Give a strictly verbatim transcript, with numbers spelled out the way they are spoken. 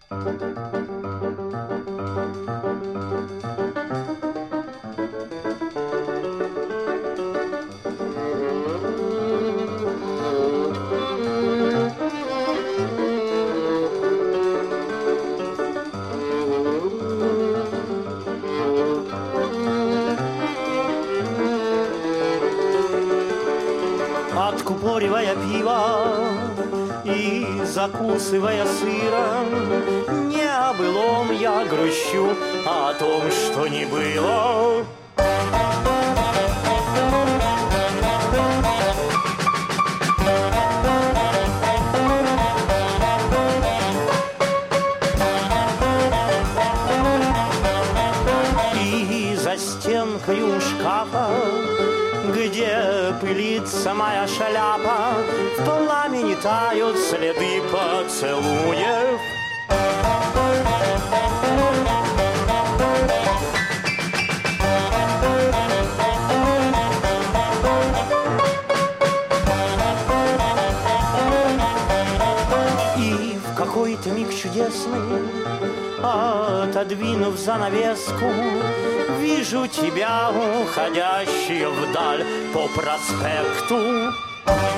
Откупоривая пиво и закусывая сыром, не о былом я грущу, а о том, что не было. И за стенкою шкафа, где пылится моя шляпа, в пламени тают следы поцелуев. И в какой-то миг чудесный, отодвинув занавеску, вижу тебя, уходящую вдаль по проспекту.